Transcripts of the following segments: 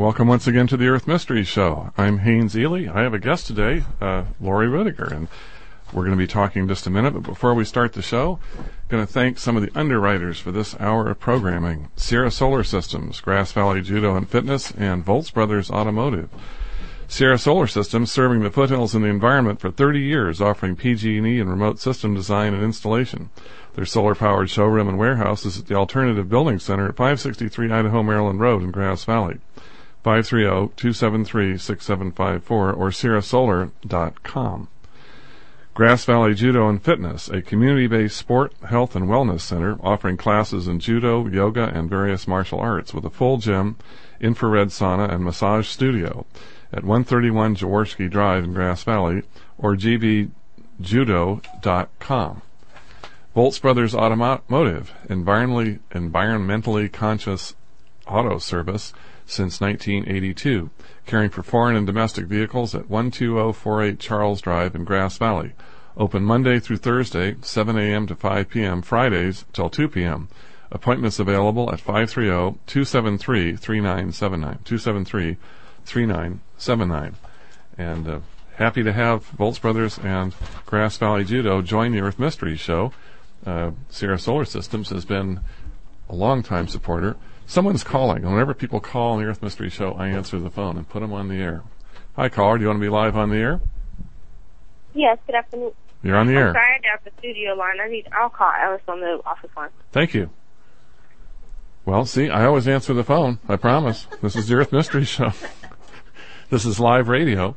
Welcome once again to the Earth Mystery Show. I'm Haynes Ely. I have a guest today, Lori Rudiger, and we're going to be talking in just a minute. But before we start the show, I'm going to thank some of the underwriters for this hour of programming: Sierra Solar Systems, Grass Valley Judo and Fitness, and Volts Brothers Automotive. Sierra Solar Systems, serving the foothills and the environment for 30 years, offering PG&E and remote system design and installation. Their solar-powered showroom and warehouse is at the Alternative Building Center at 563 Idaho Maryland Road in Grass Valley. 530-273-6754 or sierrasolar.com. Grass Valley Judo and Fitness, a community-based sport, health, and wellness center offering classes in judo, yoga, and various martial arts with a full gym, infrared sauna, and massage studio at 131 Jaworski Drive in Grass Valley or gbjudo.com. Volts Brothers Automotive, environmentally conscious auto service since 1982, caring for foreign and domestic vehicles at 12048 Charles Drive in Grass Valley. Open Monday through Thursday, 7 a.m. to 5 p.m., Fridays till 2 p.m. Appointments available at 530-273-3979, 273-3979. And happy to have Volts Brothers and Grass Valley Judo join the Earth Mystery Show. Sierra Solar Systems has been a long-time supporter. Someone's calling. Whenever people call on the Earth Mystery Show, I answer the phone and put them on the air. Hi, caller. Do you want to be live on the air? Yes, good afternoon. You're on the air. I'm sorry I got the studio line. I'll call Alice on the office line. Thank you. Well, see, I always answer the phone. I promise. This is the Earth Mystery Show. This is live radio.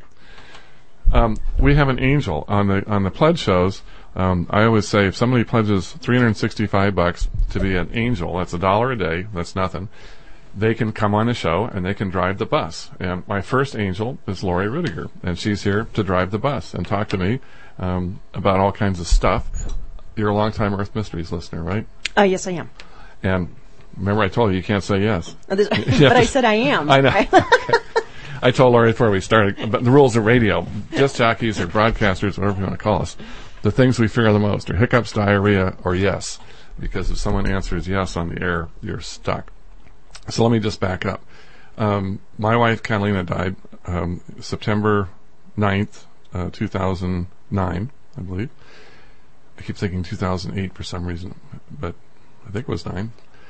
We have an angel on the pledge shows. I always say if somebody pledges $365 to be an angel, that's $1 a day, that's nothing, they can come on the show and they can drive the bus. And my first angel is Lori Rudiger, and she's here to drive the bus and talk to me about all kinds of stuff. You're a long-time Earth Mysteries listener, right? Yes, I am. And remember I told you can't say yes. But I said I am. I know. Okay. I told Lori before we started, but the rules of radio, disc jockeys or broadcasters, whatever you want to call us, the things we fear the most are hiccups, diarrhea, or yes. Because if someone answers yes on the air, you're stuck. So let me just back up. My wife, Catalina, died September 9th, 2009, I believe. I keep thinking 2008 for some reason, but I think it was 9.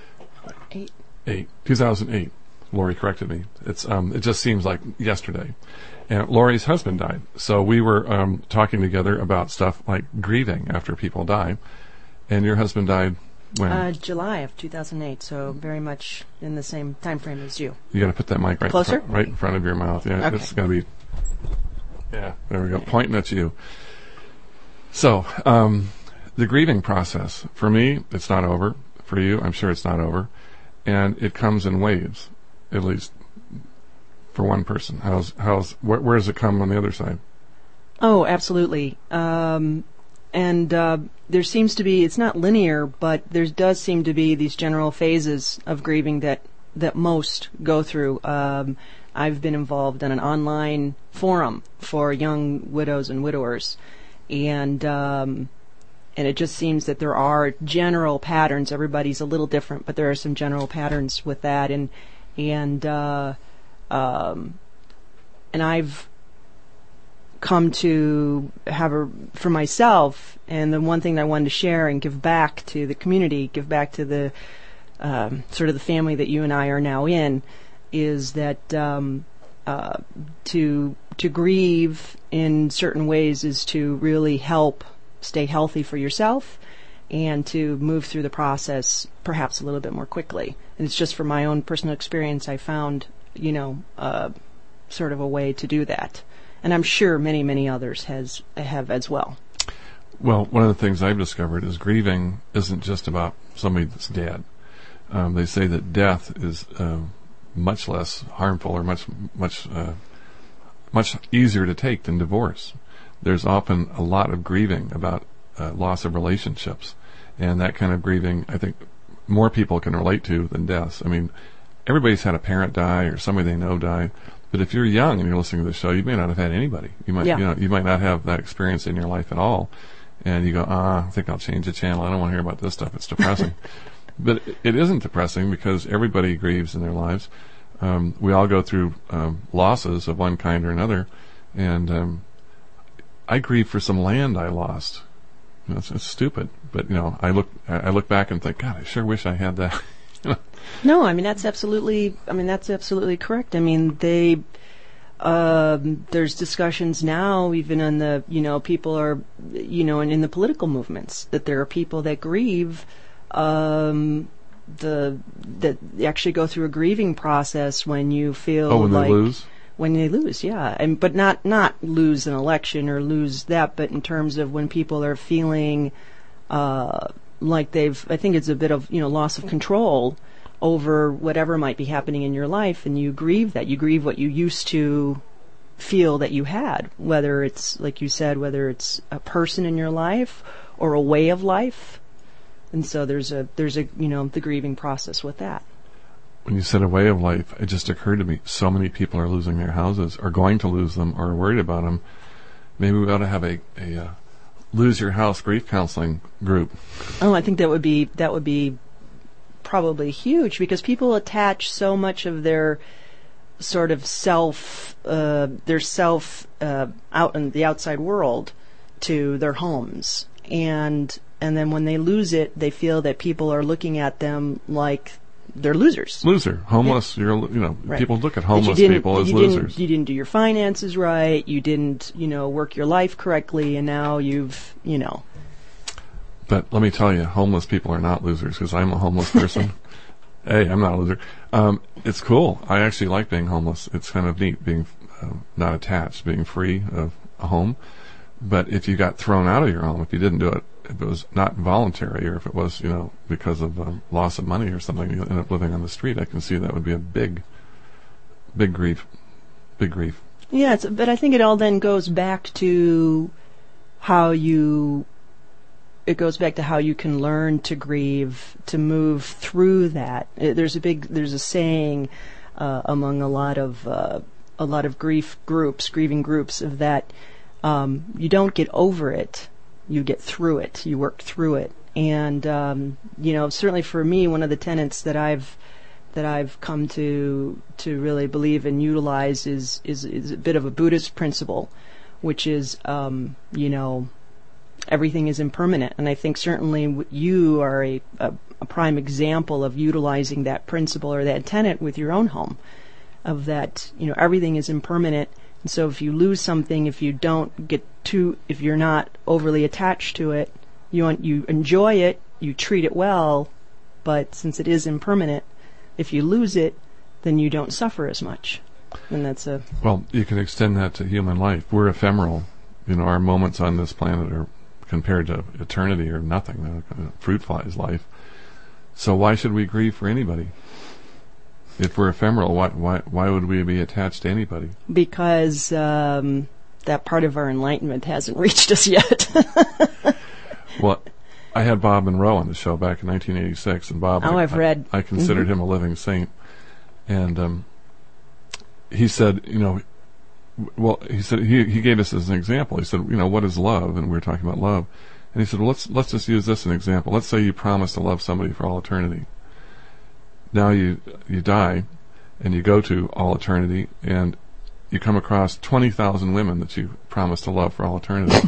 8. 2008. Lori corrected me. It just seems like yesterday. And Lori's husband died. So we were talking together about stuff like grieving after people die. And your husband died when? July of 2008, so very much in the same time frame as you. You got to put that mic closer? Right in front of your mouth. Yeah, okay. It's got to be. Yeah, there we go. Pointing at you. So, the grieving process, for me, it's not over. For you, I'm sure it's not over. And it comes in waves, at least for one person. Where does it come on the other side? Oh, absolutely. There seems to be, it's not linear, but there does seem to be these general phases of grieving that most go through. I've been involved in an online forum for young widows and widowers, and it just seems that there are general patterns. Everybody's a little different, but there are some general patterns with that, and I've come to have for myself, and the one thing that I wanted to share and give back to the community, give back to the sort of the family that you and I are now in, is that to grieve in certain ways is to really help stay healthy for yourself and to move through the process perhaps a little bit more quickly. And it's just from my own personal experience I found, sort of a way to do that. And I'm sure many, many others have as well. Well, one of the things I've discovered is grieving isn't just about somebody that's dead. They say that death is much less harmful or much easier to take than divorce. There's often a lot of grieving about loss of relationships, and that kind of grieving, I think, more people can relate to than deaths. I mean, everybody's had a parent die or somebody they know die. But if you're young and you're listening to the show, you may not have had anybody. You might, you might not have that experience in your life at all. And you go, I think I'll change the channel. I don't want to hear about this stuff. It's depressing. But it isn't depressing because everybody grieves in their lives. We all go through losses of one kind or another, and I grieve for some land I lost. It's stupid, but I look back and think, God, I sure wish I had that. No, I mean that's absolutely correct. I mean there's discussions now, even on the people are and in the political movements, that there are people that grieve, that actually go through a grieving process when you feel when they lose. When they lose, yeah, but not lose an election or lose that, but in terms of when people are feeling like I think it's a bit of loss of control over whatever might be happening in your life, and you grieve that. You grieve what you used to feel that you had, whether it's, like you said, whether it's a person in your life or a way of life. And so there's a the grieving process with that. When you said a way of life, it just occurred to me, so many people are losing their houses, are going to lose them, or are worried about them. Maybe we ought to have a lose your house grief counseling group. Oh, I think that would be probably huge, because people attach so much of their sort of self out in the outside world to their homes, and then when they lose it, they feel that people are looking at them like they're losers. Homeless. Yeah. Right. People look at homeless people as losers. You didn't do your finances right. You didn't, work your life correctly, and now you've. But let me tell you, homeless people are not losers, because I'm a homeless person. Hey, I'm not a loser. It's cool. I actually like being homeless. It's kind of neat being not attached, being free of a home. But if you got thrown out of your home, if you didn't do it, if it was not voluntary, or if it was, because of loss of money or something, you end up living on the street, I can see that would be a big grief. Big grief. Yeah, but I think it all then goes back to how you can learn to grieve, to move through that. There's a saying among a lot of grieving groups, of that you don't get over it, you get through it, you work through it. And certainly for me, one of the tenets that I've come to really believe and utilize is a bit of a Buddhist principle, which is everything is impermanent. And I think certainly you are a prime example of utilizing that principle or that tenet with your own home, of that, everything is impermanent. And so if you lose something, if you're not overly attached to it, you enjoy it, you treat it well, but since it is impermanent, if you lose it, then you don't suffer as much. And that's well, you can extend that to human life. We're ephemeral. Our moments on this planet are, compared to eternity, or nothing. Fruit flies life. So why should we grieve for anybody? If we're ephemeral, why would we be attached to anybody? Because that part of our enlightenment hasn't reached us yet. Well, I had Bob Monroe on the show back in 1986, and Bob, I considered him a living saint, and he said, he gave us as an example. He said, what is love? And we were talking about love, and he said, well, let's just use this as an example. Let's say you promise to love somebody for all eternity. Now you die, and you go to all eternity, and you come across 20,000 women that you promised to love for all eternity.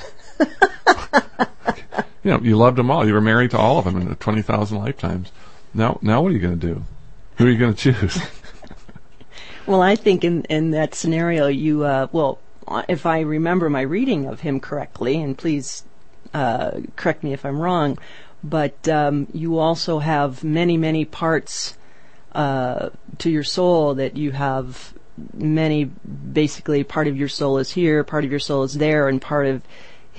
You loved them all. You were married to all of them in 20,000 lifetimes. Now what are you going to do? Who are you going to choose? Well, I think in that scenario, if I remember my reading of him correctly, and please correct me if I'm wrong, but you also have many, many parts to your soul, that you have basically part of your soul is here, part of your soul is there, and part of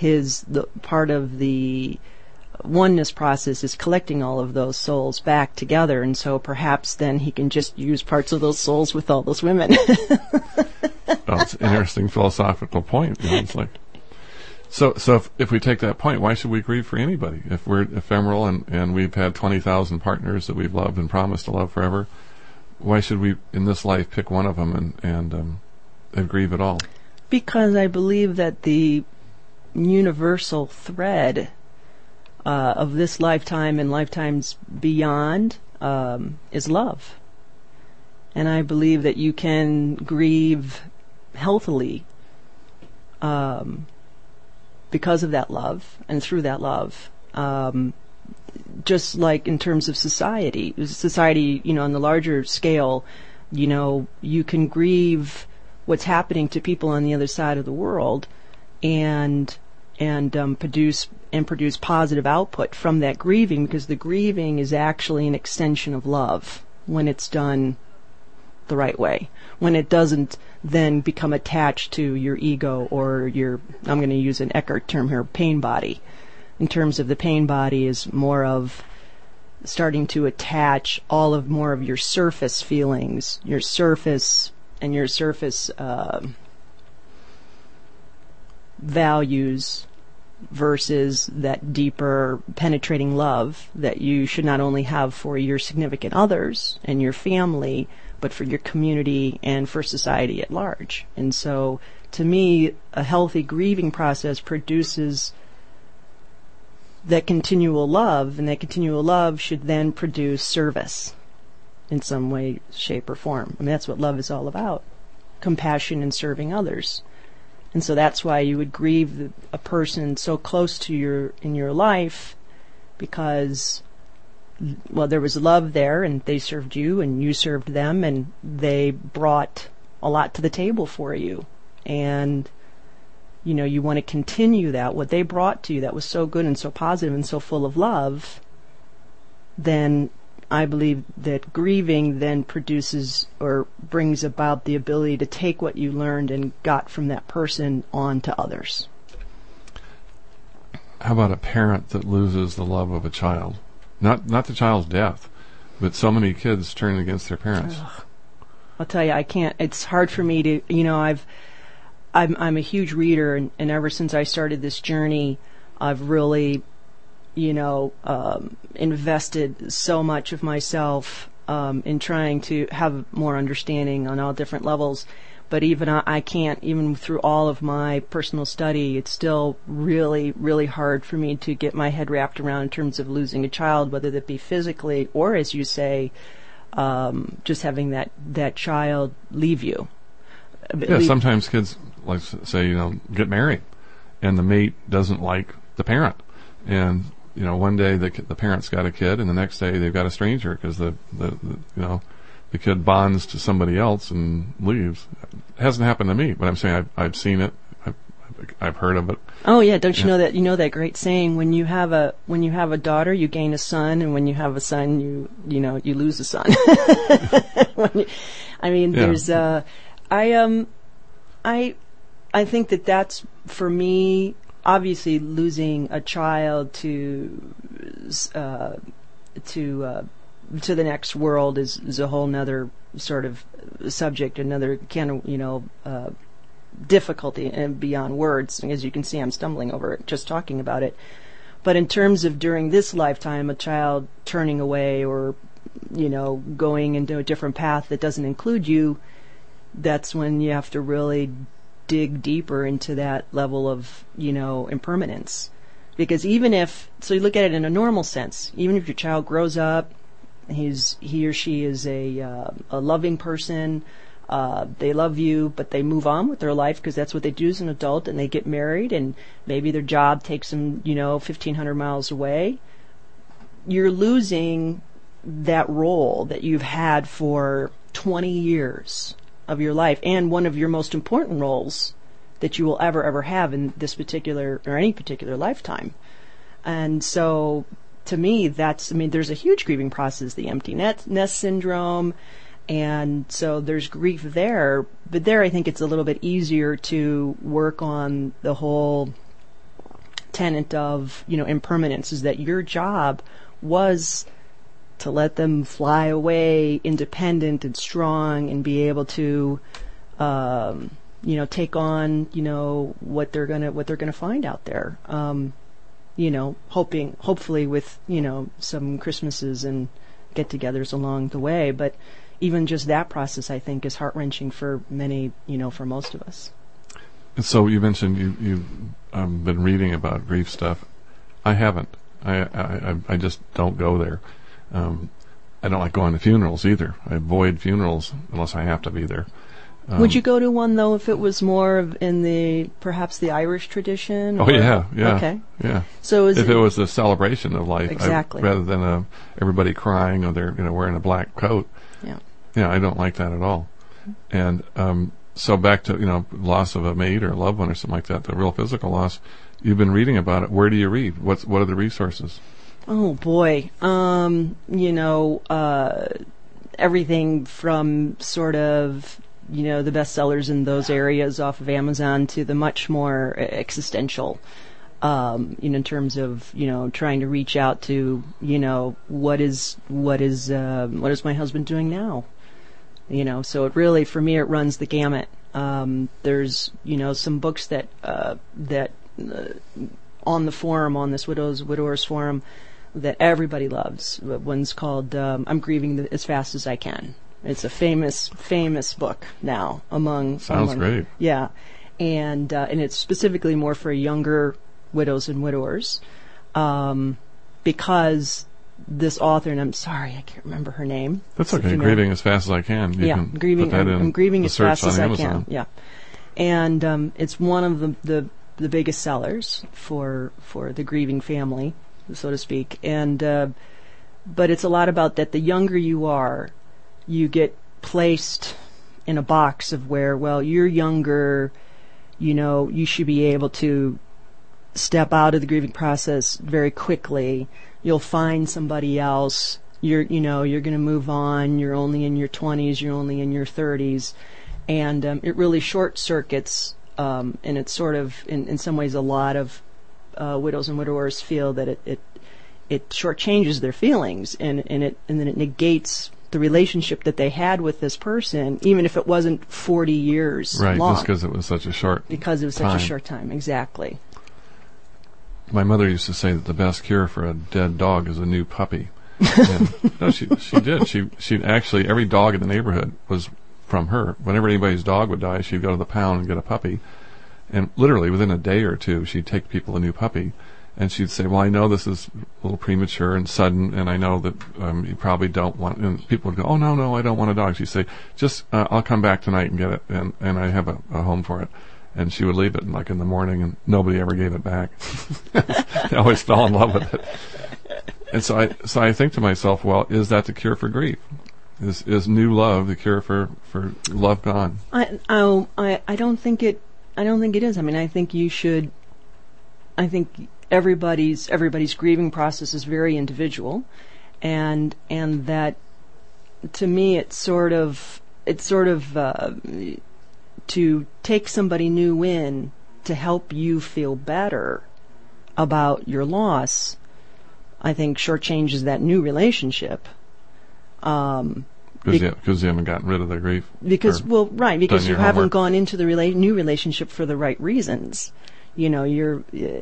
the oneness process is collecting all of those souls back together, and so perhaps then he can just use parts of those souls with all those women. Well, it's an interesting philosophical point. It's like, so if we take that point, why should we grieve for anybody? If we're ephemeral and we've had 20,000 partners that we've loved and promised to love forever, why should we in this life pick one of them and grieve at all? Because I believe that the universal thread of this lifetime and lifetimes beyond is love. And I believe that you can grieve healthily because of that love and through that love. Just like in terms of society, on the larger scale, you can grieve what's happening to people on the other side of the world and produce positive output from that grieving, because the grieving is actually an extension of love when it's done the right way, when it doesn't then become attached to your ego or I'm going to use an Eckhart term here, pain body. In terms of the pain body is more of starting to attach more of your surface feelings, your surface values versus that deeper penetrating love that you should not only have for your significant others and your family, but for your community and for society at large. And so, to me, a healthy grieving process produces that continual love, and that continual love should then produce service in some way, shape, or form. I mean, that's what love is all about, compassion and serving others. And so that's why you would grieve a person so close to in your life, because, well, there was love there, and they served you, and you served them, and they brought a lot to the table for you. And, you want to continue that, what they brought to you that was so good and so positive and so full of love. Then I believe that grieving then produces or brings about the ability to take what you learned and got from that person on to others. How about a parent that loses the love of a child? Not the child's death, but so many kids turn against their parents. Ugh. I'll tell you, I can't. It's hard for me to. I'm a huge reader, and ever since I started this journey, I've really, invested so much of myself in trying to have more understanding on all different levels. But even I can't, even through all of my personal study, it's still really, really hard for me to get my head wrapped around in terms of losing a child, whether that be physically or, as you say, just having that child leave you. Yeah, sometimes kids, like say, get married, and the mate doesn't like the parent, and one day the parent's got a kid, and the next day they've got a stranger because the kid bonds to somebody else and leaves. It hasn't happened to me, but I'm saying I've seen it. I've heard of it. Oh yeah, don't you know that? You know that great saying: when you have a daughter, you gain a son, and when you have a son, you lose a son. There's I think that's, for me, obviously losing a child to the next world is a whole nother sort of subject, another kind of, difficulty and beyond words. As you can see, I'm stumbling over it just talking about it. But in terms of during this lifetime, a child turning away or, going into a different path that doesn't include you, that's when you have to really dig deeper into that level of, impermanence. Because even if, so you look at it in a normal sense, even if your child grows up, he or she is a loving person, they love you, but they move on with their life because that's what they do as an adult, and they get married, and maybe their job takes them, 1,500 miles away. You're losing that role that you've had for 20 years of your life, and one of your most important roles that you will ever have in this particular or any particular lifetime. And so, to me, there's a huge grieving process, the empty nest syndrome, and so there's grief there. But there, I think it's a little bit easier to work on the whole tenet of, impermanence, is that your job was to let them fly away independent and strong and be able to, take on, what they're gonna find out there. Hopefully with, some Christmases and get-togethers along the way. But even just that process, I think, is heart-wrenching for many, for most of us. And so you mentioned you've been reading about grief stuff. I haven't. I just don't go there. I don't like going to funerals either. I avoid funerals unless I have to be there. Would you go to one though if it was more in perhaps the Irish tradition? Oh yeah. Okay. Yeah. So if it was a celebration of life, exactly, rather than everybody crying or they're wearing a black coat. Yeah, I don't like that at all. And so back to loss of a mate or a loved one or something like that, the real physical loss. You've been reading about it. Where do you read? What are the resources? Oh boy, everything from sort of the bestsellers in those areas off of Amazon to the much more existential, in terms of trying to reach out to what is my husband doing now, so it really, for me, it runs the gamut. There's some books that on the forum, on this widowers forum, that everybody loves. One's called "I'm Grieving as Fast as I Can." It's a famous book now Sounds great. Yeah, and it's specifically more for younger widows and widowers, because this author, and I'm sorry I can't remember her name. That's okay. Grieving as Fast as I Can. You can grieving. Put that I'm grieving as fast as I Amazon. can. Yeah, and it's one of the biggest sellers for the grieving family, so to speak, and but it's a lot about that. The younger you are, you get placed in a box of where, well, you're younger, you should be able to step out of the grieving process very quickly. You'll find somebody else. You're going to move on. You're only in your 20s. You're only in your 30s. And it really short circuits, and it's sort of, in some ways, a lot of widows and widowers feel that it shortchanges their feelings, and then it negates the relationship that they had with this person, even if it wasn't 40 years long. Right, just because it was such a short time. Because it was such a short time, exactly. My mother used to say that the best cure for a dead dog is a new puppy. And, no, she did. She actually, every dog in the neighborhood was from her. Whenever anybody's dog would die, she'd go to the pound and get a puppy. And literally within a day or two, she'd take people a new puppy. And she'd say, well, I know this is a little premature and sudden, and I know that you probably don't want, and people would go, oh, no, I don't want a dog. She'd say, just, I'll come back tonight and get it, and I have a home for it. And she would leave it in the morning, and nobody ever gave it back. They always fell in love with it. And so I think to myself, well, is that the cure for grief? Is new love the cure for love gone? I don't think it is. I mean, I think everybody's grieving process is very individual, and that, to me, it's sort of to take somebody new in to help you feel better about your loss, I think shortchanges that new relationship. Because you haven't gotten rid of the grief. Because you haven't gone into the new relationship for the right reasons. You're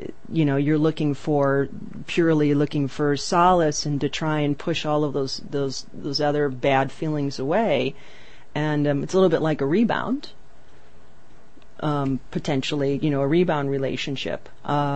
purely looking for solace and to try and push all of those other bad feelings away, and it's a little bit like a rebound. Potentially, a rebound relationship.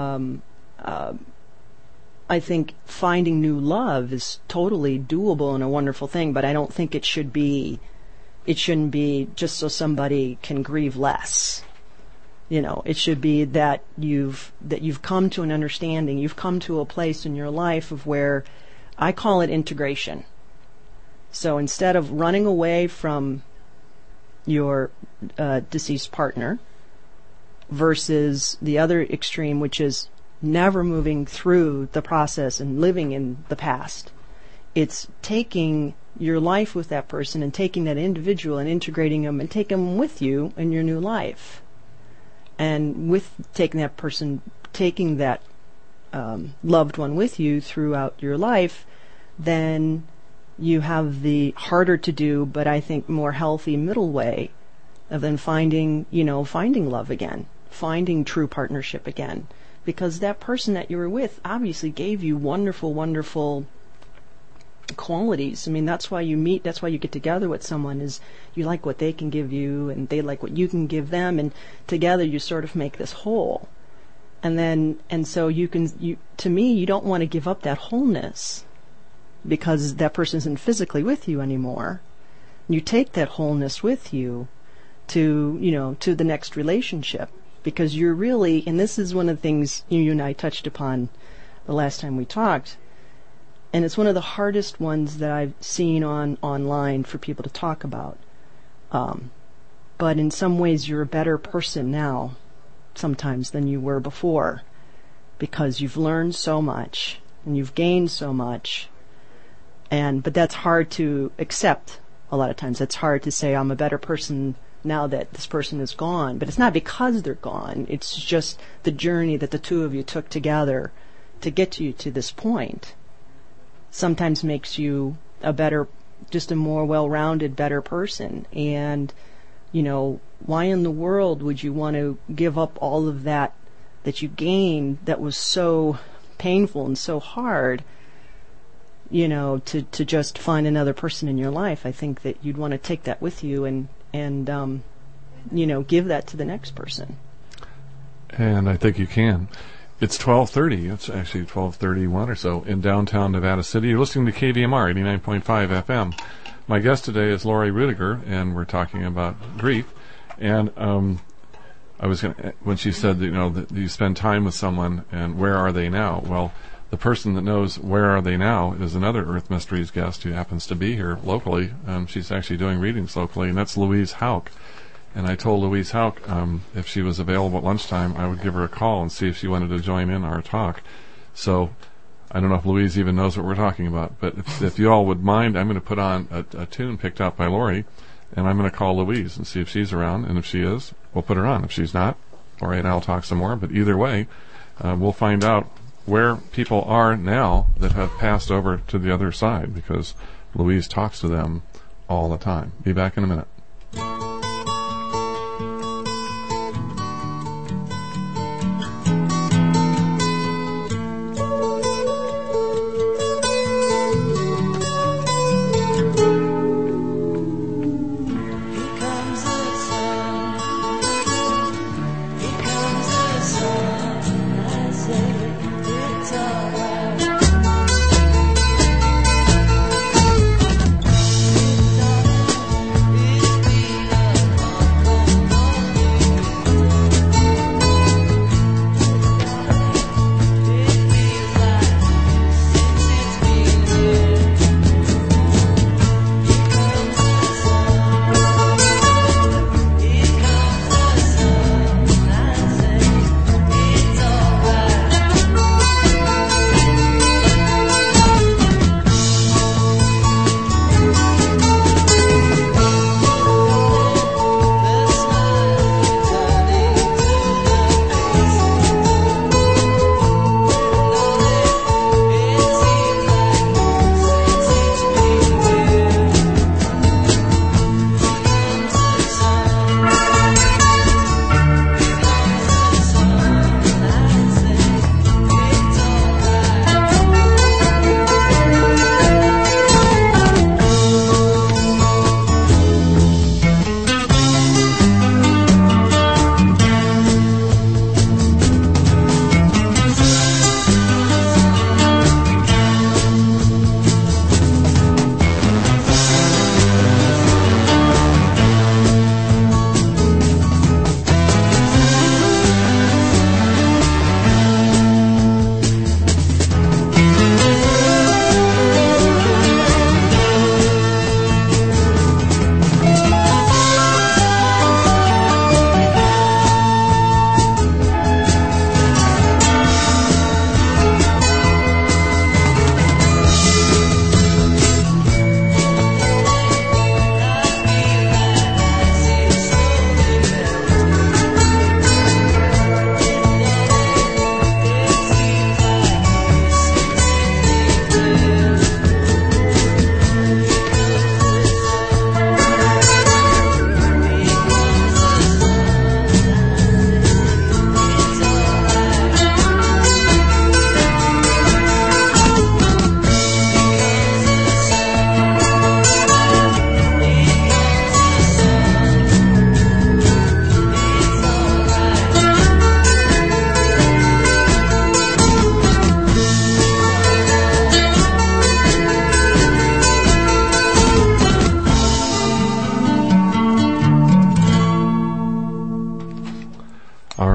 I think finding new love is totally doable and a wonderful thing, but I don't think it shouldn't be just so somebody can grieve less. It should be that you've come to an understanding, you've come to a place in your life of where I call it integration. So instead of running away from your deceased partner versus the other extreme, which is never moving through the process and living in the past, it's taking your life with that person and taking that individual and integrating them and taking them with you in your new life. And with taking that person, taking that loved one with you throughout your life, then you have the harder to do, but I think more healthy middle way of then finding love again, finding true partnership again. Because that person that you were with obviously gave you wonderful, wonderful qualities. I mean, that's why you meet, that's why you get together with someone, is you like what they can give you and they like what you can give them, and together you sort of make this whole. And so to me, you don't want to give up that wholeness. because that person isn't physically with you anymore. You take that wholeness with you to the next relationship, because you're really, and this is one of the things you and I touched upon the last time we talked, and it's one of the hardest ones that I've seen online for people to talk about. But in some ways, you're a better person now, sometimes, than you were before, because you've learned so much and you've gained so much. But that's hard to accept a lot of times. It's hard to say, I'm a better person now that this person is gone. But it's not because they're gone. It's just the journey that the two of you took together to get you to this point sometimes makes you just a more well-rounded, better person. And, why in the world would you want to give up all of that you gained that was so painful and so hard, to just find another person in your life? I think that you'd want to take that with you and give that to the next person. And I think you can. It's 12:30. It's actually 12:31 or so in downtown Nevada City. You're listening to KVMR 89.5 FM. My guest today is Lori Rudiger, and we're talking about grief. And when she said that you spend time with someone, and where are they now? Well, the person that knows where are they now is another Earth Mysteries guest who happens to be here locally. She's actually doing readings locally, and that's Louise Hauk. And I told Louise Hauk if she was available at lunchtime, I would give her a call and see if she wanted to join in our talk. So I don't know if Louise even knows what we're talking about, but if you all would mind, I'm going to put on a tune picked out by Lori, and I'm going to call Louise and see if she's around, and if she is, we'll put her on. If she's not, all right, I'll talk some more. But either way, we'll find out where people are now that have passed over to the other side, because Louise talks to them all the time. Be back in a minute.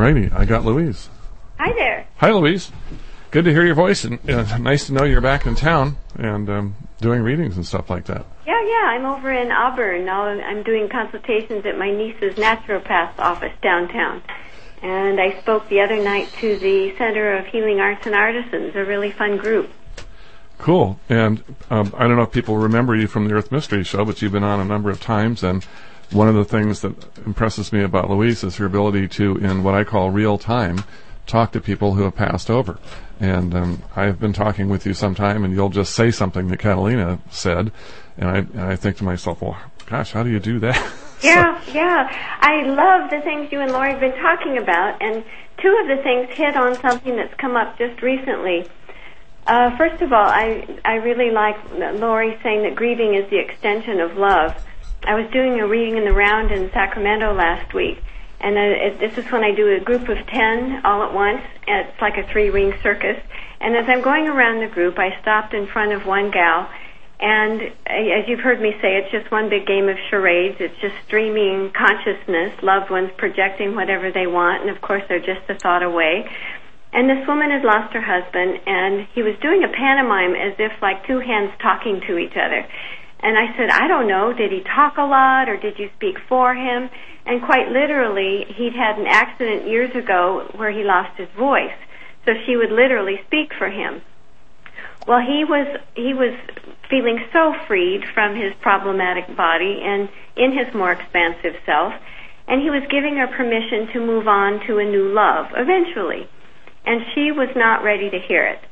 righty, I got Louise. Hi there. Hi, Louise. Good to hear your voice, and nice to know you're back in town and doing readings and stuff like that. Yeah, I'm over in Auburn. Now I'm doing consultations at my niece's naturopath's office downtown. And I spoke the other night to the Center of Healing Arts and Artisans, a really fun group. Cool. And I don't know if people remember you from the Earth Mystery Show, but you've been on a number of times, and one of the things that impresses me about Louise is her ability to, in what I call real time, talk to people who have passed over. And I've been talking with you sometime, and you'll just say something that Catalina said, and I think to myself, well, gosh, how do you do that? Yeah. I love the things you and Lori have been talking about, and two of the things hit on something that's come up just recently. First of all, I really like Lori saying that grieving is the extension of love. I was doing a reading in the round in Sacramento last week, and this is when I do a group of 10 all at once. It's like a 3-ring circus. And as I'm going around the group, I stopped in front of one gal, and as you've heard me say, it's just one big game of charades. It's just streaming consciousness, loved ones projecting whatever they want, and of course they're just a thought away. And this woman has lost her husband, and he was doing a pantomime as if like two hands talking to each other. And I said, I don't know, did he talk a lot, or did you speak for him? And quite literally, he'd had an accident years ago where he lost his voice. So she would literally speak for him. Well, he was feeling so freed from his problematic body and in his more expansive self, and he was giving her permission to move on to a new love, eventually. And she was not ready to hear it.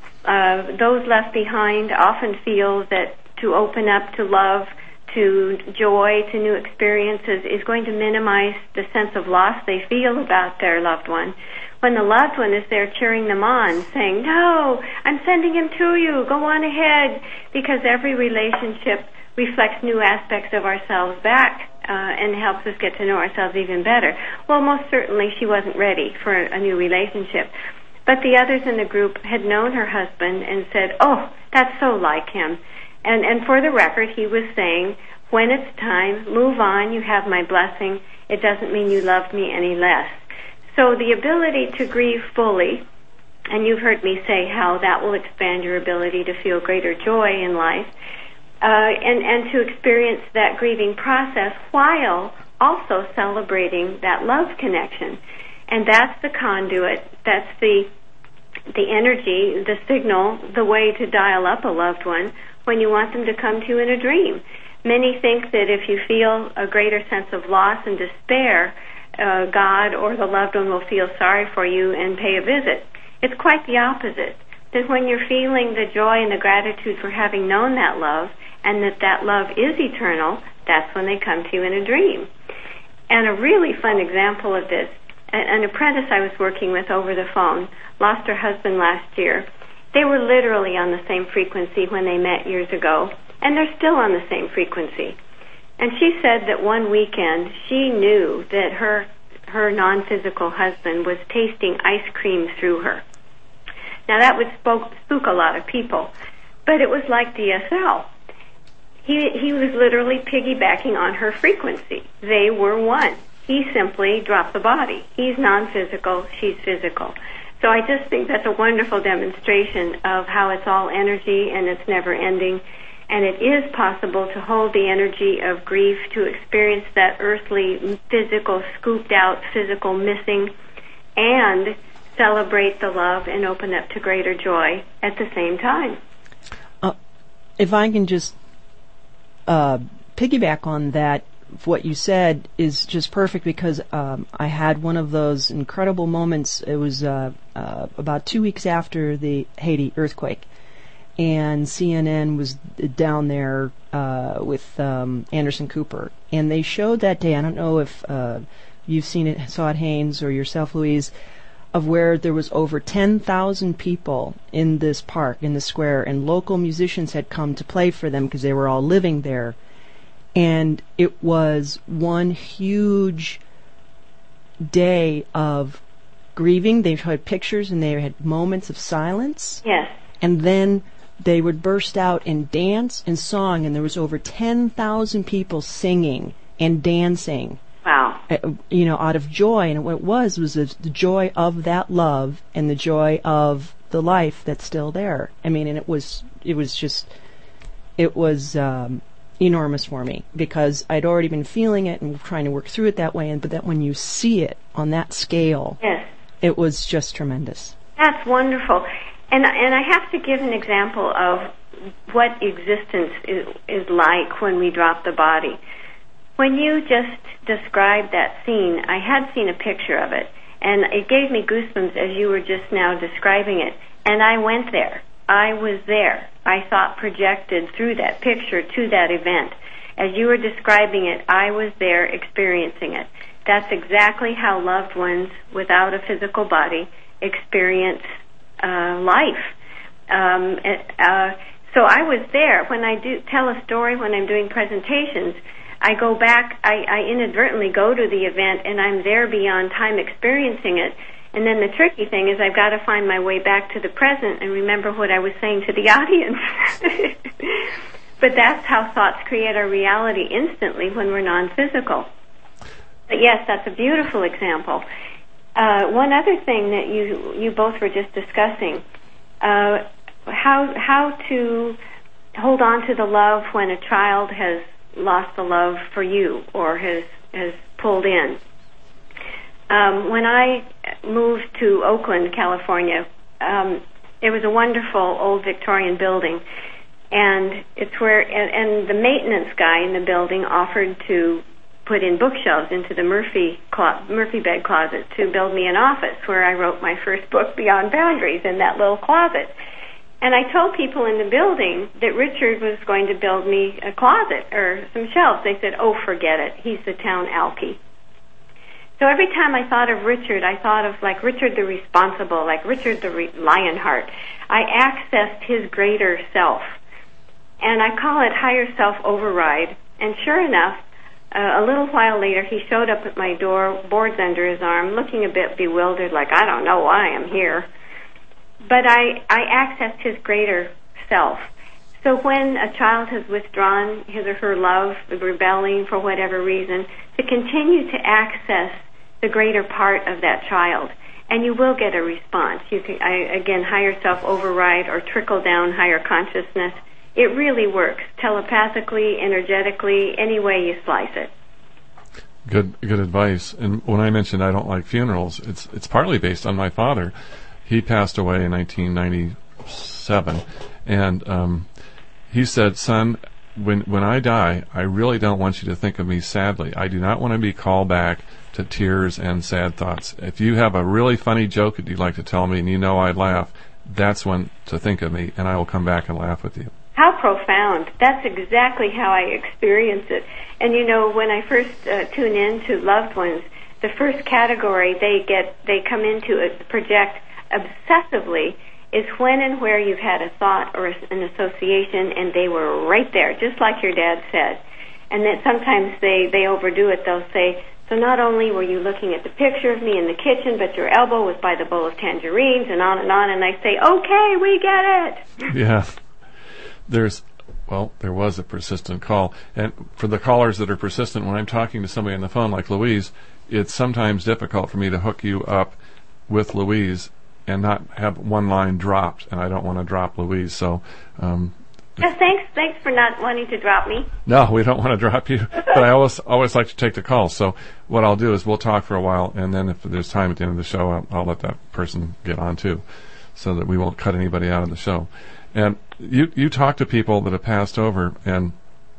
Those left behind often feel that to open up to love, to joy, to new experiences is going to minimize the sense of loss they feel about their loved one. When the loved one is there cheering them on, saying, no, I'm sending him to you, go on ahead, because every relationship reflects new aspects of ourselves back and helps us get to know ourselves even better. Well, most certainly she wasn't ready for a new relationship. But the others in the group had known her husband and said, oh, that's so like him. And for the record, he was saying, when it's time, move on, you have my blessing. It doesn't mean you loved me any less. So the ability to grieve fully, and you've heard me say how that will expand your ability to feel greater joy in life, and to experience that grieving process while also celebrating that love connection. And that's the conduit, that's the energy, the signal, the way to dial up a loved one when you want them to come to you in a dream. Many think that if you feel a greater sense of loss and despair, God or the loved one will feel sorry for you and pay a visit. It's quite the opposite. That when you're feeling the joy and the gratitude for having known that love and that love is eternal, that's when they come to you in a dream. And a really fun example of this, an apprentice I was working with over the phone lost her husband last year. They were literally on the same frequency when they met years ago, and they're still on the same frequency. And she said that one weekend she knew that her non-physical husband was tasting ice cream through her. Now that would spook a lot of people, but it was like DSL. He was literally piggybacking on her frequency. They were one. He simply dropped the body. He's non-physical, she's physical. So I just think that's a wonderful demonstration of how it's all energy and it's never ending. And it is possible to hold the energy of grief, to experience that earthly, physical, scooped out, physical missing, and celebrate the love and open up to greater joy at the same time. If I can just piggyback on that, what you said is just perfect because I had one of those incredible moments. It was about 2 weeks after the Haiti earthquake. And CNN was down there with Anderson Cooper, and they showed that day. I don't know if you've saw it, Haynes, or yourself, Louise, of where there was over 10,000 people in this park, in the square, and local musicians had come to play for them because they were all living there. And it was one huge day of grieving. They had pictures and they had moments of silence. Yes. And then they would burst out and dance and song, and there was over 10,000 people singing and dancing. Wow. out of joy. And what it was the joy of that love and the joy of the life that's still there. I mean, and it was enormous for me because I'd already been feeling it and trying to work through it that way. But that when you see it on that scale, yes, it was just tremendous. That's wonderful. And I have to give an example of what existence is like when we drop the body. When you just described that scene, I had seen a picture of it, and it gave me goosebumps as you were just now describing it. And I went there. I was there. I thought projected through that picture to that event. As you were describing it, I was there experiencing it. That's exactly how loved ones without a physical body experience life. So I was there. When I do tell a story, when I'm doing presentations, I go back, I inadvertently go to the event, and I'm there beyond time experiencing it. And then the tricky thing is I've got to find my way back to the present and remember what I was saying to the audience. But that's how thoughts create our reality instantly when we're non-physical. But yes, that's a beautiful example. One other thing that you both were just discussing, how to hold on to the love when a child has lost the love for you or has pulled in. When I moved to Oakland, California, it was a wonderful old Victorian building, and it's where and the maintenance guy in the building offered to put in bookshelves into the Murphy bed closet to build me an office where I wrote my first book, Beyond Boundaries, in that little closet. And I told people in the building that Richard was going to build me a closet or some shelves. They said, "Oh, forget it. He's the town alky." So every time I thought of Richard, I thought of like Richard the responsible, like Richard the Lionheart. I accessed his greater self. And I call it higher self override. And sure enough, a little while later, he showed up at my door, boards under his arm, looking a bit bewildered, like, I don't know why I'm here. But I accessed his greater self. So when a child has withdrawn his or her love, rebelling for whatever reason, to continue to access the greater part of that child, and you will get a response. You can, again, higher self override or trickle down higher consciousness. It really works telepathically, energetically, any way you slice it. Good advice. And when I mentioned I don't like funerals, it's partly based on my father. He passed away in 1997, and he said, "Son, when I die, I really don't want you to think of me sadly. I do not want to be called back to tears and sad thoughts. If you have a really funny joke that you'd like to tell me and you know I'd laugh, that's when to think of me, and I will come back and laugh with you." How profound. That's exactly how I experience it. And you know, when I first tune in to loved ones, the first category they come into project obsessively is when and where you've had a thought or an association and they were right there, just like your dad said. And then sometimes they overdo it. They'll say, "So not only were you looking at the picture of me in the kitchen, but your elbow was by the bowl of tangerines," and on and on. And I say, "Okay, we get it." Yeah. There was a persistent call. And for the callers that are persistent, when I'm talking to somebody on the phone like Louise, it's sometimes difficult for me to hook you up with Louise and not have one line dropped, and I don't want to drop Louise. So thanks for not wanting to drop me. No, we don't want to drop you, but I always like to take the call. So what I'll do is we'll talk for a while, and then if there's time at the end of the show, I'll let that person get on too, so that we won't cut anybody out of the show. And you talk to people that have passed over, and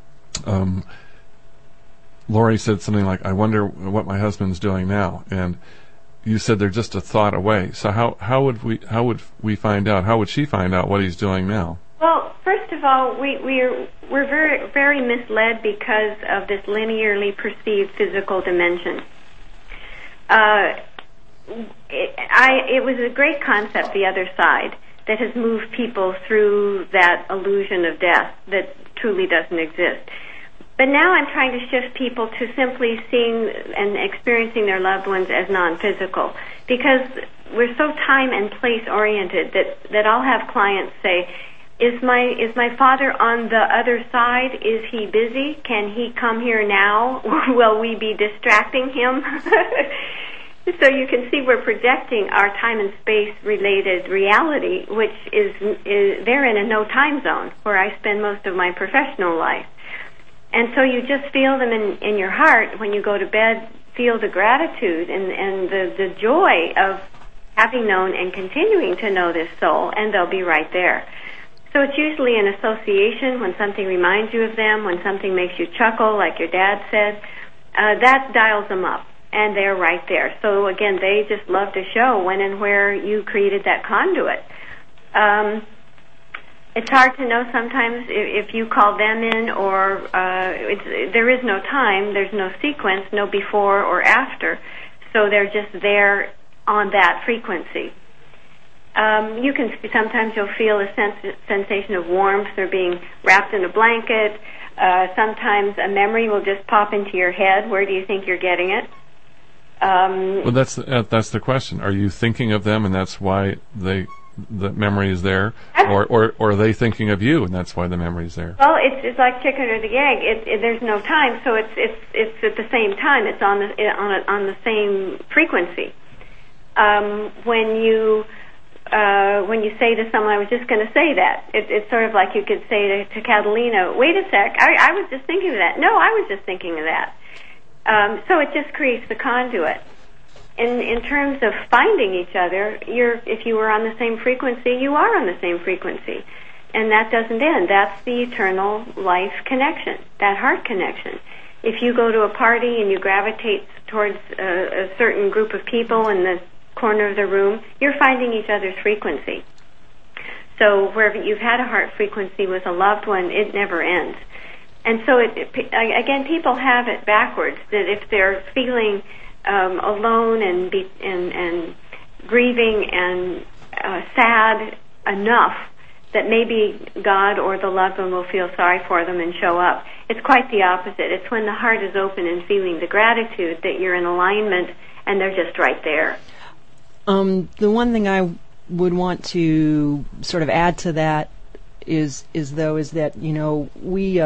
Lori said something like, "I wonder what my husband's doing now," and you said they're just a thought away. So how would we find out? How would she find out what he's doing now? Well, first of all, we're very, very misled because of this linearly perceived physical dimension. It was a great concept, the other side, that has moved people through that illusion of death that truly doesn't exist. But now I'm trying to shift people to simply seeing and experiencing their loved ones as non-physical, because we're so time and place oriented that I'll have clients say, Is my father on the other side? Is he busy? Can he come here now? Will we be distracting him? So you can see we're projecting our time and space related reality, which is they're in a no time zone where I spend most of my professional life. And so you just feel them in your heart when you go to bed, feel the gratitude and the joy of having known and continuing to know this soul, and they'll be right there. So it's usually an association when something reminds you of them, when something makes you chuckle, like your dad said, that dials them up, and they're right there. So again, they just love to show when and where you created that conduit. It's hard to know sometimes if you call them in, or there is no time, there's no sequence, no before or after, so they're just there on that frequency. You can sometimes you'll feel a sensation of warmth or being wrapped in a blanket. Sometimes a memory will just pop into your head. Where do you think you're getting it? Well, that's the question. Are you thinking of them, and that's why the memory is there, or are they thinking of you, and that's why the memory is there? Well, it's like chicken or the egg. There's no time, so it's at the same time. It's on the same frequency. When you say to someone, I was just going to say that. It's sort of like you could say to Catalina, wait a sec, I was just thinking of that. No, I was just thinking of that. So it just creates the conduit. In terms of finding each other, if you were on the same frequency, you are on the same frequency. And that doesn't end. That's the eternal life connection, that heart connection. If you go to a party and you gravitate towards a certain group of people in the corner of the room, you're finding each other's frequency. So wherever you've had a heart frequency with a loved one, it never ends. And so, again, people have it backwards, that if they're feeling alone and grieving and sad enough, that maybe God or the loved one will feel sorry for them and show up. It's quite the opposite. It's when the heart is open and feeling the gratitude that you're in alignment and they're just right there. The one thing I would want to sort of add to that is that, you know, we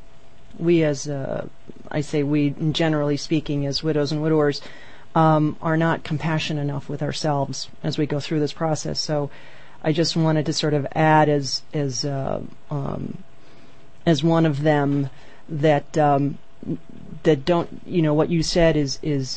as I say we, generally speaking, as widows and widowers, are not compassionate enough with ourselves as we go through this process. So I just wanted to sort of add as one of them that don't, you know, what you said is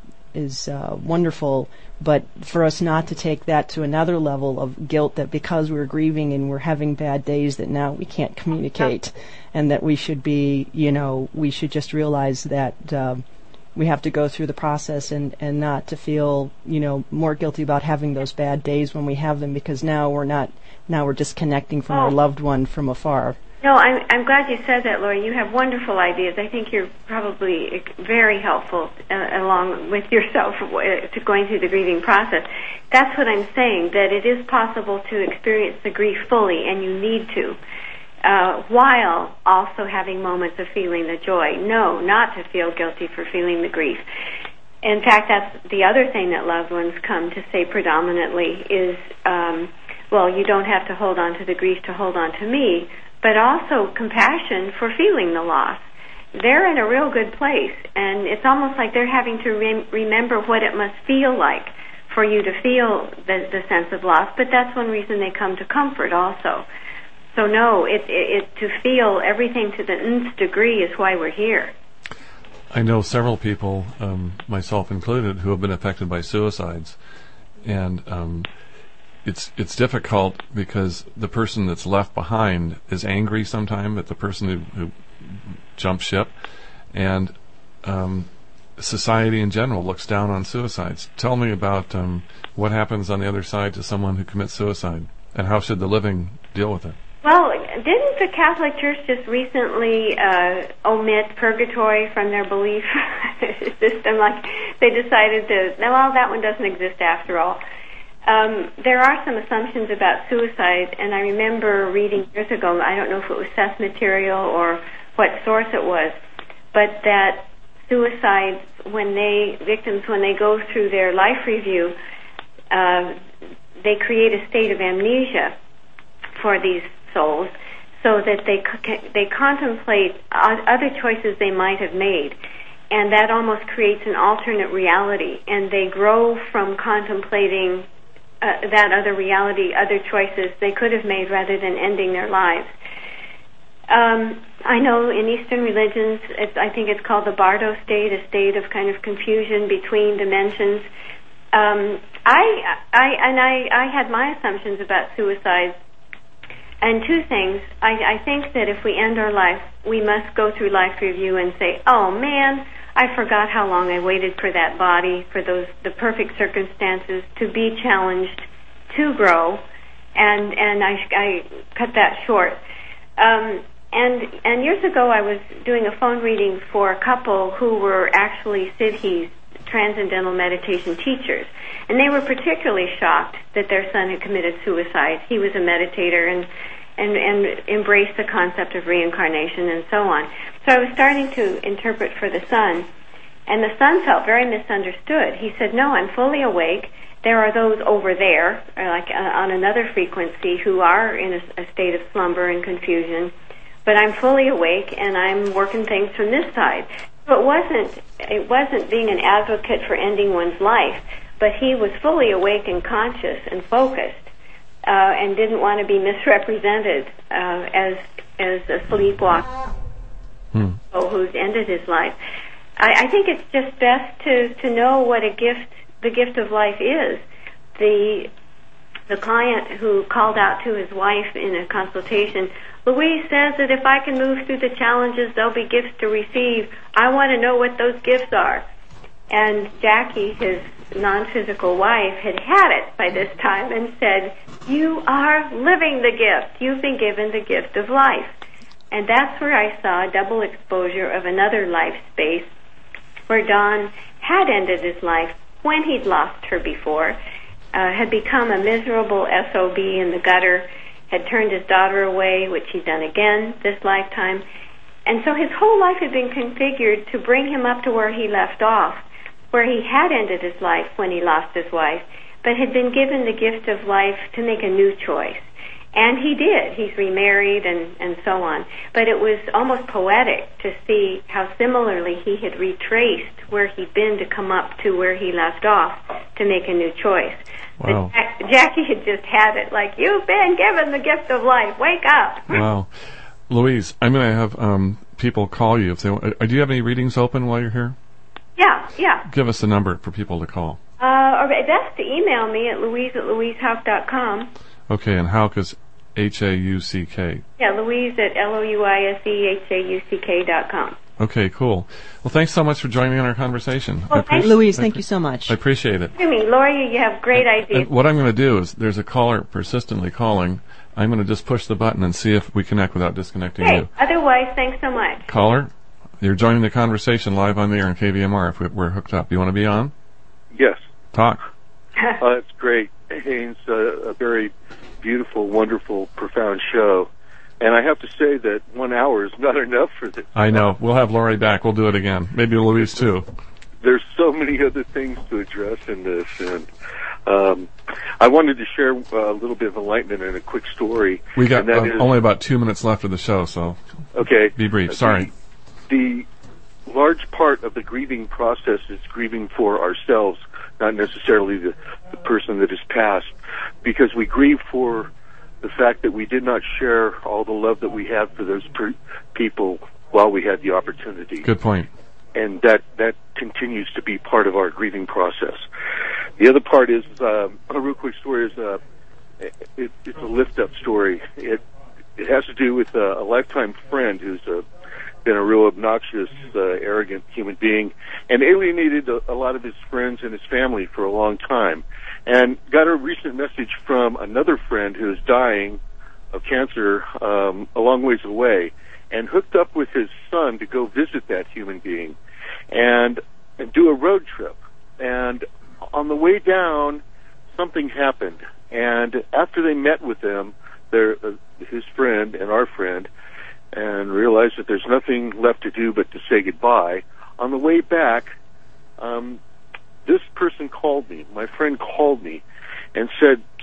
wonderful, but for us not to take that to another level of guilt, that because we're grieving and we're having bad days that now we can't communicate, and that we should be, you know, we should just realize that we have to go through the process and not to feel, you know, more guilty about having those bad days when we have them, because now we're disconnecting from our loved one from afar. No, I'm glad you said that, Lori. You have wonderful ideas. I think you're probably very helpful along with yourself to going through the grieving process. That's what I'm saying, that it is possible to experience the grief fully, and you need to, while also having moments of feeling the joy. No, not to feel guilty for feeling the grief. In fact, that's the other thing that loved ones come to say predominantly is, well, you don't have to hold on to the grief to hold on to me, but also compassion for feeling the loss. They're in a real good place, and it's almost like they're having to remember what it must feel like for you to feel the sense of loss, but that's one reason they come to comfort also. So no, to feel everything to the nth degree is why we're here. I know several people, myself included, who have been affected by suicides, and it's difficult because the person that's left behind is angry sometimes at the person who jumped ship, and society in general looks down on suicides. Tell me about what happens on the other side to someone who commits suicide, and how should the living deal with it? Well, didn't the Catholic Church just recently omit purgatory from their belief system? Like, they decided well, that one doesn't exist after all. There are some assumptions about suicide, and I remember reading years ago, I don't know if it was Seth material or what source it was, but that suicides, victims, when they go through their life review, they create a state of amnesia for these souls so that they contemplate other choices they might have made. And that almost creates an alternate reality, and they grow from contemplating that other reality, other choices they could have made rather than ending their lives. I know in Eastern religions, I think it's called the Bardo state, a state of kind of confusion between dimensions. I had my assumptions about suicide, and two things. I think that if we end our life, we must go through life review and say, oh man, I forgot how long I waited for that body, for the perfect circumstances to be challenged, to grow, and I cut that short. And years ago, I was doing a phone reading for a couple who were actually Siddhis, Transcendental Meditation teachers, and they were particularly shocked that their son had committed suicide. He was a meditator and embraced the concept of reincarnation and so on. So I was starting to interpret for the son, and the son felt very misunderstood. He said, no, I'm fully awake. There are those over there, on another frequency, who are in a state of slumber and confusion, but I'm fully awake and I'm working things from this side. So it wasn't being an advocate for ending one's life, but he was fully awake and conscious and focused, and didn't want to be misrepresented as a sleepwalker who's ended his life. I think it's just best to know what the gift of life is. The client who called out to his wife in a consultation, Louise says that if I can move through the challenges, there'll be gifts to receive. I want to know what those gifts are. And Jackie, his non-physical wife, had it by this time and said, you are living the gift. You've been given the gift of life. And that's where I saw a double exposure of another life space where Don had ended his life when he'd lost her before, had become a miserable SOB in the gutter, had turned his daughter away, which he'd done again this lifetime. And so his whole life had been configured to bring him up to where he left off, where he had ended his life when he lost his wife, but had been given the gift of life to make a new choice. And he did. He's remarried and so on. But it was almost poetic to see how similarly he had retraced where he'd been to come up to where he left off to make a new choice. Wow. Jackie had just had it, like, you've been given the gift of life. Wake up. Wow. Louise, I'm going to have people call you. If they want. Do you have any readings open while you're here? Yeah. Give us a number for people to call. Or best to email me at louise@louisehauck.com. Okay, and Hauck is H-A-U-C-K. Yeah, Louise at LOUISEHAUCK.com. Okay, cool. Well, thanks so much for joining me in our conversation. Well, Louise, thank you so much. I appreciate it. Lori, you have great ideas. And what I'm going to do is, there's a caller persistently calling. I'm going to just push the button and see if we connect without disconnecting you. Otherwise, thanks so much. Caller, you're joining the conversation live on the air on KVMR if we're hooked up. You want to be on? Yes. Talk. It's great. Haynes, a very beautiful, wonderful, profound show. And I have to say that 1 hour is not enough for this. I know. We'll have Lori back. We'll do it again. Maybe Louise, too. There's so many other things to address in this. And I wanted to share a little bit of enlightenment and a quick story. We got only about 2 minutes left of the show, so be brief. Sorry. The large part of the grieving process is grieving for ourselves, not necessarily the person that has passed, because we grieve for the fact that we did not share all the love that we had for those people while we had the opportunity. Good point. And that continues to be part of our grieving process. The other part is, a real quick story is, it's a lift-up story. It has to do with a lifetime friend who's been a real obnoxious, arrogant human being, and alienated a lot of his friends and his family for a long time, and got a recent message from another friend who is dying of cancer a long ways away, and hooked up with his son to go visit that human being and do a road trip. And on the way down, something happened, and after they met with them, his friend and our friend, and realized that there's nothing left to do but to say goodbye. On the way back, this person called me. My friend called me and said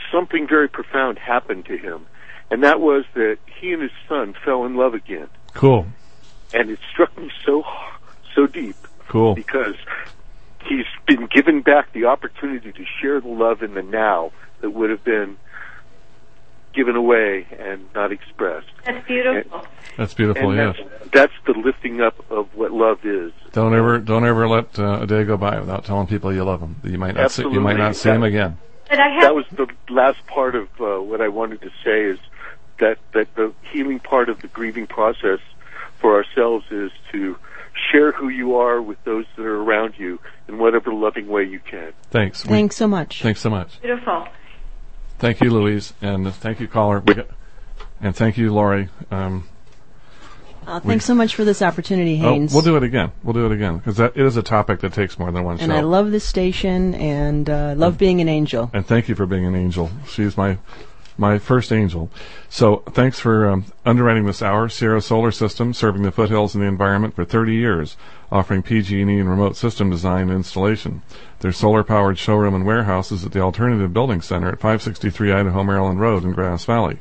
something very profound happened to him, and that was that he and his son fell in love again. Cool. And it struck me so deep. Cool. Because he's been given back the opportunity to share the love in the now that would have been given away and not expressed. That's beautiful. That's beautiful. And Yes. that's the lifting up of what love is. Don't ever let a day go by without telling people you love them. You might not see them again. But that was the last part of what I wanted to say, is that the healing part of the grieving process for ourselves is to share who you are with those that are around you in whatever loving way you can. Thanks. Thanks so much. Thanks so much. Beautiful. Thank you, Louise, and thank you, caller, and thank you, Laurie. Thanks so much for this opportunity, Haynes. We'll do it again. Because it is a topic that takes more than one show. And I love this station, and love being an angel. And thank you for being an angel. She's my first angel. So thanks for underwriting this hour. Sierra Solar System, serving the foothills and the environment for 30 years, offering PG&E and remote system design and installation. Their solar-powered showroom and warehouse is at the Alternative Building Center at 563 Idaho Maryland Road in Grass Valley.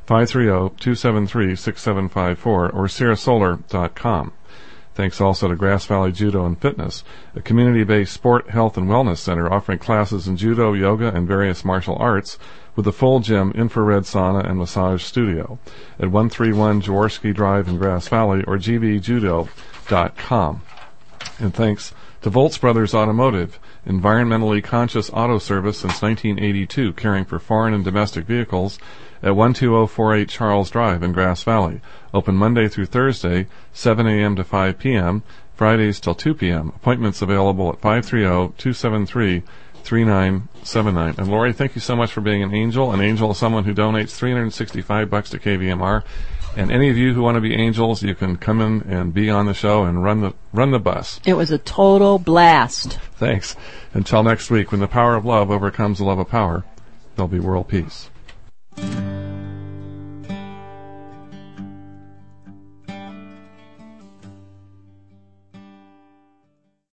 530-273-6754 or sierrasolar.com. Thanks also to Grass Valley Judo and Fitness, a community-based sport, health, and wellness center offering classes in judo, yoga, and various martial arts with a full gym, infrared sauna, and massage studio at 131 Jaworski Drive in Grass Valley or gbjudo.com. And thanks to Volts Brothers Automotive, environmentally conscious auto service since 1982, caring for foreign and domestic vehicles at 12048 Charles Drive in Grass Valley. Open Monday through Thursday, 7 a.m. to 5 p.m., Fridays till 2 p.m. Appointments available at 530-273-3979. And Lori, thank you so much for being an angel. An angel is someone who donates $365 to KVMR. And any of you who want to be angels, you can come in and be on the show and run the bus. It was a total blast. Thanks. Until next week, when the power of love overcomes the love of power, there'll be world peace.